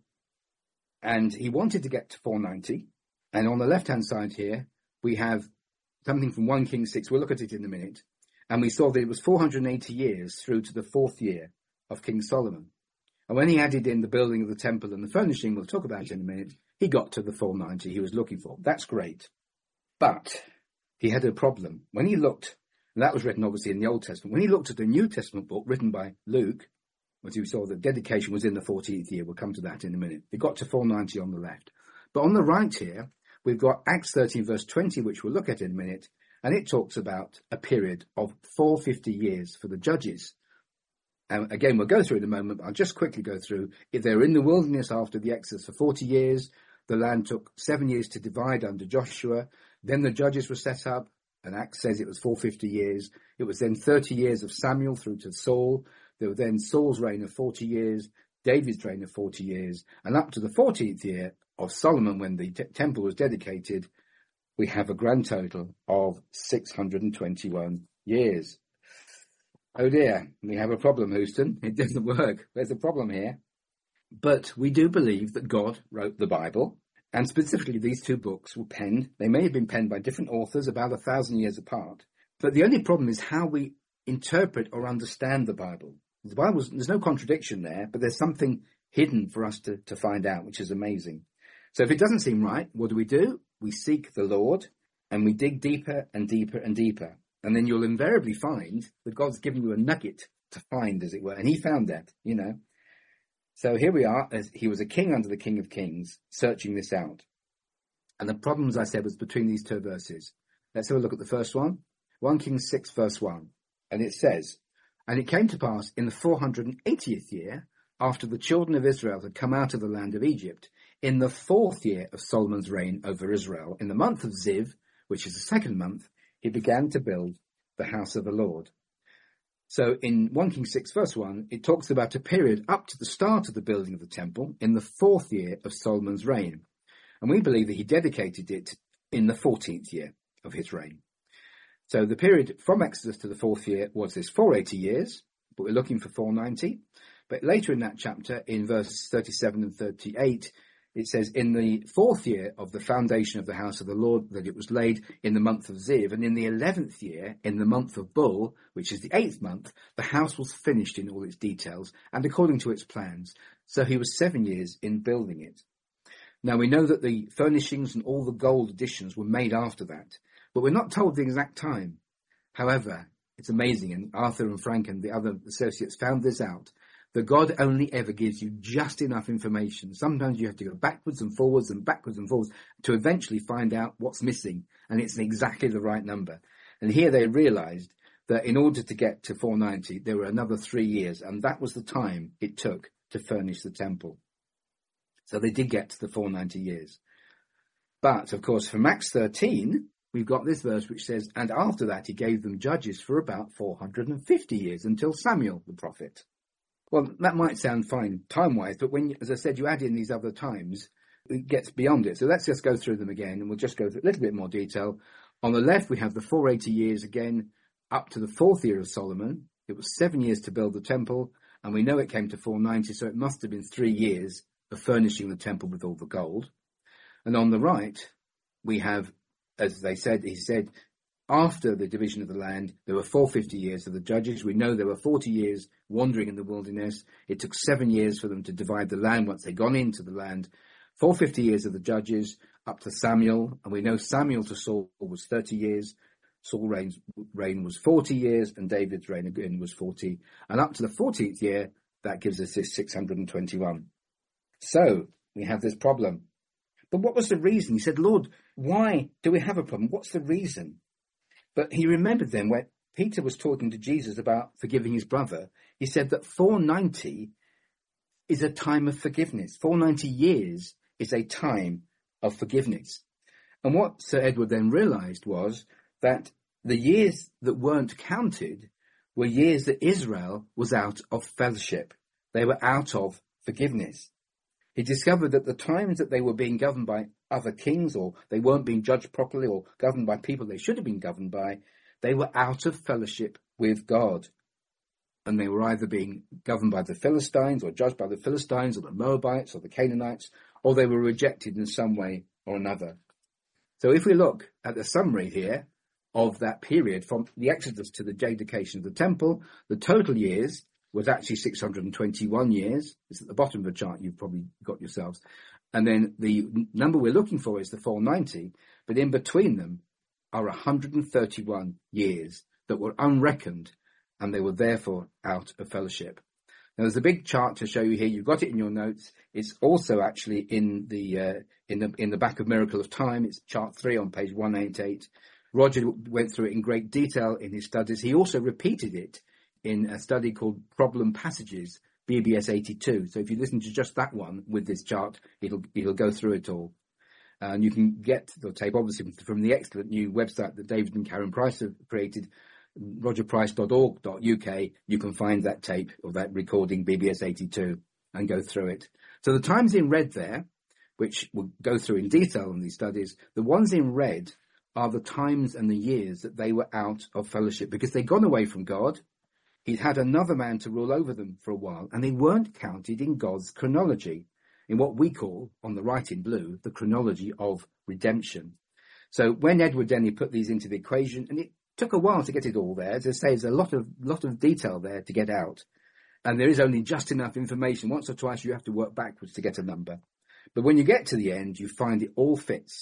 S1: And he wanted to get to four hundred ninety. And on the left-hand side here, we have something from First Kings six. We'll look at it in a minute. And we saw that it was four hundred eighty years through to the fourth year of King Solomon. And when he added in the building of the temple and the furnishing, we'll talk about it in a minute, he got to the four hundred ninety he was looking for. That's great. But he had a problem. When he looked, and that was written obviously in the Old Testament, when he looked at the New Testament book written by Luke, as you saw, the dedication was in the fourteenth year. We'll come to that in a minute. It got to four hundred ninety on the left. But on the right here, we've got Acts thirteen, verse twenty, which we'll look at in a minute. And it talks about a period of four hundred fifty years for the judges. And again, we'll go through in a moment, but I'll just quickly go through. If they were in the wilderness after the Exodus for forty years, the land took seven years to divide under Joshua. Then the judges were set up, and Acts says it was four hundred fifty years. It was then thirty years of Samuel through to Saul. There was then Saul's reign of forty years, David's reign of forty years, and up to the fourteenth year of Solomon, when the t- temple was dedicated, we have a grand total of six hundred twenty-one years. Oh dear, we have a problem, Houston. It doesn't work. There's a problem here. But we do believe that God wrote the Bible, and specifically these two books were penned. They may have been penned by different authors about a thousand years apart. But the only problem is how we interpret or understand the Bible. The Bible, there's no contradiction there, but there's something hidden for us to, to find out, which is amazing. So if it doesn't seem right, what do we do? We seek the Lord, And we dig deeper and deeper and deeper. And then you'll invariably find that God's given you a nugget to find, as it were. And he found that, you know. So here we are, as he was a king under the King of Kings, searching this out. And the problem, as I said, was between these two verses. Let's have a look at the first one. First Kings six, verse one. And it says, "And it came to pass in the four hundred eightieth year, after the children of Israel had come out of the land of Egypt, in the fourth year of Solomon's reign over Israel, in the month of Ziv, which is the second month, he began to build the house of the Lord." So in First Kings six, verse one, it talks about a period up to the start of the building of the temple in the fourth year of Solomon's reign. And we believe that he dedicated it in the fourteenth year of his reign. So the period from Exodus to the fourth year was this four hundred eighty years, but we're looking for four hundred ninety. But later in that chapter, in verses thirty-seven and thirty-eight, it says, "In the fourth year of the foundation of the house of the Lord, that it was laid in the month of Ziv, and in the eleventh year, in the month of Bul, which is the eighth month, the house was finished in all its details, and according to its plans. So he was seven years in building it." Now we know that the furnishings and all the gold additions were made after that, but we're not told the exact time. However, it's amazing, and Arthur and Frank and the other associates found this out, that God only ever gives you just enough information. Sometimes you have to go backwards and forwards and backwards and forwards to eventually find out what's missing, and it's exactly the right number. And here they realized that in order to get to four hundred ninety, there were another three years, and that was the time it took to furnish the temple. So they did get to the four hundred ninety years. But, of course, from Acts thirteen, we've got this verse which says, "And after that he gave them judges for about four hundred fifty years, until Samuel the prophet." Well, that might sound fine time-wise, but when, as I said, you add in these other times, it gets beyond it. So let's just go through them again, and we'll just go through a little bit more detail. On the left, we have the four hundred eighty years again, up to the fourth year of Solomon. It was seven years to build the temple, and we know it came to four hundred ninety, so it must have been three years of furnishing the temple with all the gold. And on the right, we have, as they said, he said, after the division of the land, there were four hundred fifty years of the judges. We know there were forty years wandering in the wilderness. It took seven years for them to divide the land once they'd gone into the land. four hundred fifty years of the judges, up to Samuel. And we know Samuel to Saul was thirty years. Saul's reign, reign was forty years, and David's reign again was forty. And up to the fourteenth year, that gives us this six hundred twenty-one. So we have this problem. But what was the reason? He said, "Lord, why do we have a problem? What's the reason?" But he remembered then when Peter was talking to Jesus about forgiving his brother, he said that four hundred ninety is a time of forgiveness. four hundred ninety years is a time of forgiveness. And what Sir Edward then realized was that the years that weren't counted were years that Israel was out of fellowship. They were out of forgiveness. He discovered that the times that they were being governed by other kings, or they weren't being judged properly, or governed by people they should have been governed by, they were out of fellowship with God. And they were either being governed by the Philistines, or judged by the Philistines, or the Moabites, or the Canaanites, or they were rejected in some way or another. So if we look at the summary here of that period, from the Exodus to the dedication of the temple, the total years was actually six hundred twenty-one years. It's at the bottom of the chart, you've probably got yourselves. And then the number we're looking for is the four hundred ninety, but in between them are one hundred thirty-one years that were unreckoned, and they were therefore out of fellowship. Now there's a big chart to show you here. You've got it in your notes. It's also actually in the uh, in the in the back of Miracle of Time. It's chart three on page one eighty-eight. Roger went through it in great detail in his studies. He also repeated it in a study called Problem Passages, B B S eighty-two. So if you listen to just that one with this chart, it'll it'll go through it all. Uh, and you can get the tape, obviously, from the excellent new website that David and Karen Price have created, roger price dot org dot U K. You can find that tape or that recording, B B S eighty-two, and go through it. So the times in red there, which we'll go through in detail in these studies, the ones in red are the times and the years that they were out of fellowship, because they'd gone away from God. He'd had another man to rule over them for a while, and they weren't counted in God's chronology, in what we call, on the right in blue, the chronology of redemption. So when Edward Denny put these into the equation, and it took a while to get it all there, as I say, there's a lot of lot of detail there to get out, and there is only just enough information. Once or twice you have to work backwards to get a number. But when you get to the end, you find it all fits,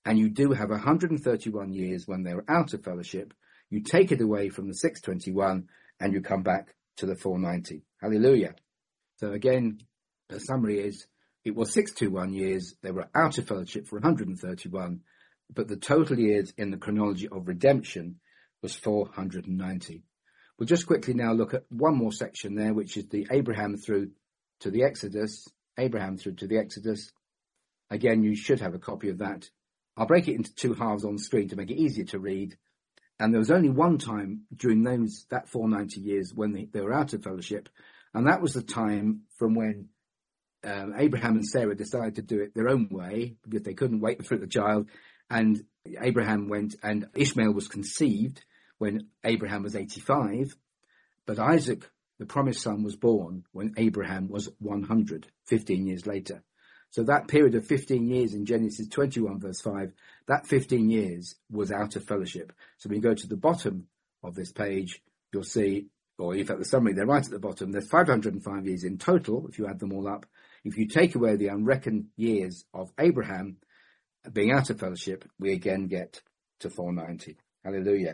S1: and you do have one hundred thirty-one years when they were out of fellowship. You take it away from the six twenty-one and you come back to the four ninety. Hallelujah. So again, the summary is it was six twenty-one years. They were out of fellowship for one hundred thirty-one, but the total years in the chronology of redemption was four hundred ninety. We'll just quickly now look at one more section there, which is the Abraham through to the Exodus. Abraham through to the Exodus. Again, you should have a copy of that. I'll break it into two halves on the screen to make it easier to read. And there was only one time during those that four hundred ninety years when they, they were out of fellowship, and that was the time from when um, Abraham and Sarah decided to do it their own way because they couldn't wait for the child. And Abraham went, and Ishmael was conceived when Abraham was eighty-five, but Isaac, the promised son, was born when Abraham was one hundred, fifteen years later. So that period of fifteen years in Genesis twenty-one, verse five, that fifteen years was out of fellowship. So when you go to the bottom of this page, you'll see, or in fact the summary, they're right at the bottom, there's five hundred five years in total, if you add them all up. If you take away the unreckoned years of Abraham being out of fellowship, we again get to four hundred ninety. Hallelujah.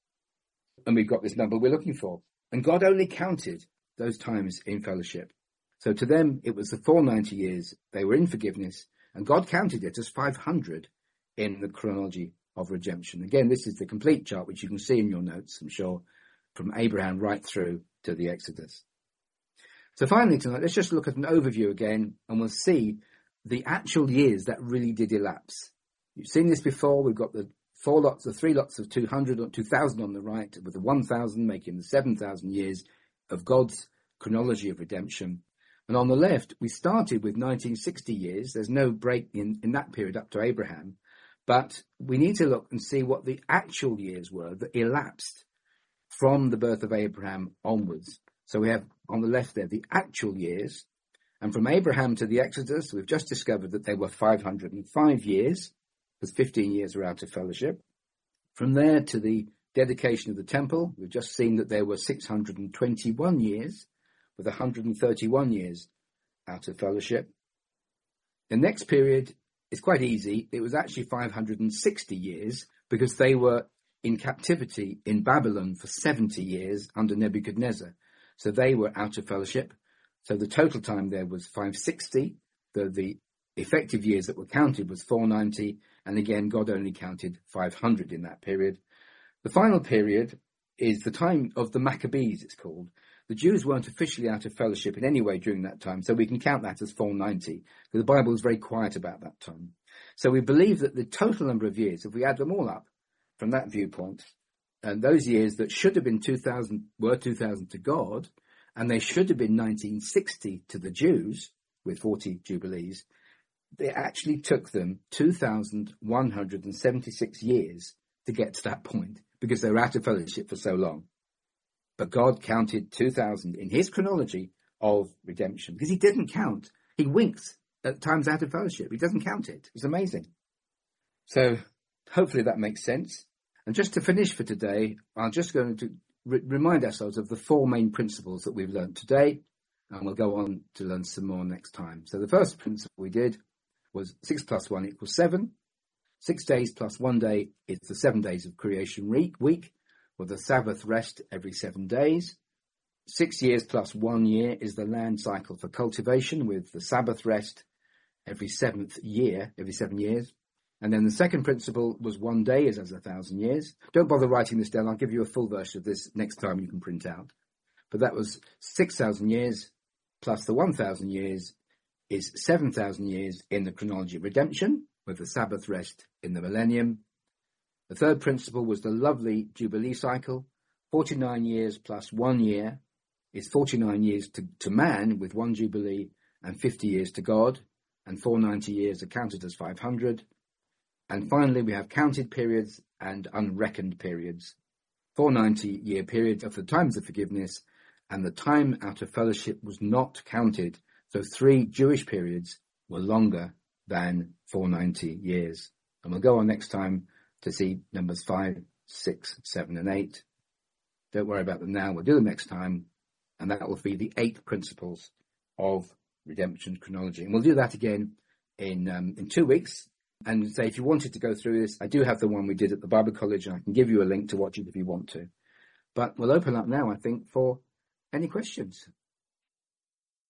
S1: And we've got this number we're looking for. And God only counted those times in fellowship. So to them, it was the four hundred ninety years they were in forgiveness, and God counted it as five hundred in the chronology of redemption. Again, this is the complete chart, which you can see in your notes, I'm sure, from Abraham right through to the Exodus. So finally tonight, let's just look at an overview again, and we'll see the actual years that really did elapse. You've seen this before. We've got the four lots, the three lots of two hundred or two thousand on the right, with the one thousand making the seven thousand years of God's chronology of redemption. And on the left, we started with nineteen sixty years. There's no break in, in that period up to Abraham. But we need to look and see what the actual years were that elapsed from the birth of Abraham onwards. So we have on the left there the actual years. And from Abraham to the Exodus, we've just discovered that they were five hundred five years, because fifteen years were out of fellowship. From there to the dedication of the temple, we've just seen that there were six hundred twenty-one years, with one hundred thirty-one years out of fellowship. The next period is quite easy. It was actually five hundred sixty years, because they were in captivity in Babylon for seventy years under Nebuchadnezzar. So they were out of fellowship. So the total time there was five hundred sixty. The, the effective years that were counted was four hundred ninety. And again, God only counted five hundred in that period. The final period is the time of the Maccabees, it's called. The Jews weren't officially out of fellowship in any way during that time, so we can count that as four hundred ninety. The Bible is very quiet about that time. So we believe that the total number of years, if we add them all up from that viewpoint, and those years that should have been two thousand were two thousand to God, and they should have been nineteen sixty to the Jews, with forty Jubilees, it actually took them two thousand one hundred seventy-six years to get to that point, because they were out of fellowship for so long. But God counted two thousand in his chronology of redemption, because he didn't count. He winks at times out of fellowship. He doesn't count it. It's amazing. So hopefully that makes sense. And just to finish for today, I'm just going to re- remind ourselves of the four main principles that we've learned today, and we'll go on to learn some more next time. So the first principle we did was six plus one equals seven. Six days plus one day is the seven days of creation week, with the Sabbath rest every seven days. Six years plus one year is the land cycle for cultivation, with the Sabbath rest every seventh year, every seven years. And then the second principle was one day is as a thousand years. Don't bother writing this down. I'll give you a full version of this next time you can print out. But that was six thousand years plus the one thousand years is seven thousand years in the chronology of redemption, with the Sabbath rest in the millennium. The third principle was the lovely Jubilee cycle. forty-nine years plus one year is forty-nine years to, to man with one Jubilee, and fifty years to God, and four hundred ninety years are counted as five hundred. And finally, we have counted periods and unreckoned periods. four hundred ninety year period of the times of forgiveness, and the time out of fellowship was not counted. So three Jewish periods were longer than four hundred ninety years. And we'll go on next time to see numbers five, six, seven, and eight. Don't worry about them now. We'll do them next time. And that will be the eight principles of redemption chronology. And we'll do that again in um, in two weeks. and say, if you wanted to go through this, I do have the one we did at the Bible College, and I can give you a link to watch it if you want to. But we'll open up now, I think, for any questions.